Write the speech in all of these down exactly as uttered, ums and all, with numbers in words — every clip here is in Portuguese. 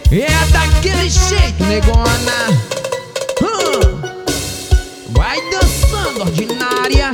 É daquele jeito, negona. hum. Vai dançando, ordinária.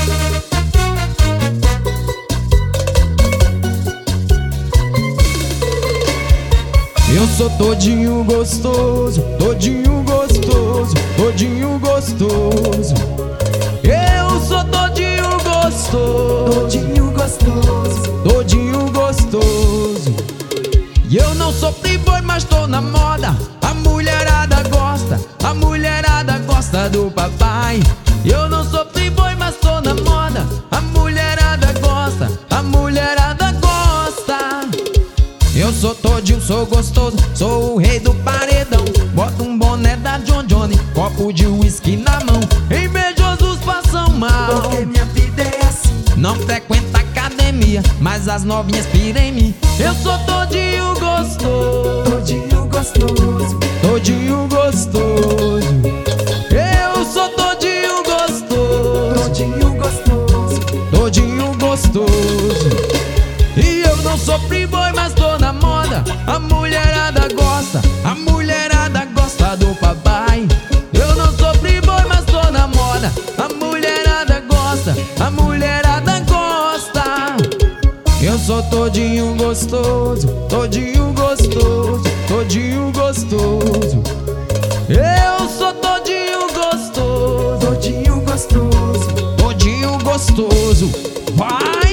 Eu sou todinho gostoso, todinho gostoso, todinho gostoso. Eu sou todinho gostoso, Todinho gostoso. todinho gostoso. E eu não sou playboy, mas tô na moda. A mulherada gosta, a mulherada gosta do papai. Eu não sou playboy, mas tô na moda. A mulherada gosta, a mulherada gosta. Eu sou todinho, sou gostoso, sou o rei do paredão. Boto um boné da John Johnny, copo de whisky na mão. Invejosos passam mal, Porque minha vida é assim. não frequenta academia, mas as novinhas piram em mim. Eu sou todinho gostoso, Todinho gostoso. todinho gostoso. Eu sou todinho gostoso, Todinho gostoso. todinho gostoso. E eu não sou playboy, mas tô na moda. A mulherada gosta, a mulherada gosta do papai. Eu não sou playboy, mas tô na moda. A mulherada gosta, a mulherada gosta. Eu sou todinho gostoso, todinho gostoso, todinho gostoso. Eu sou todinho gostoso, Todinho gostoso. todinho gostoso. Vai!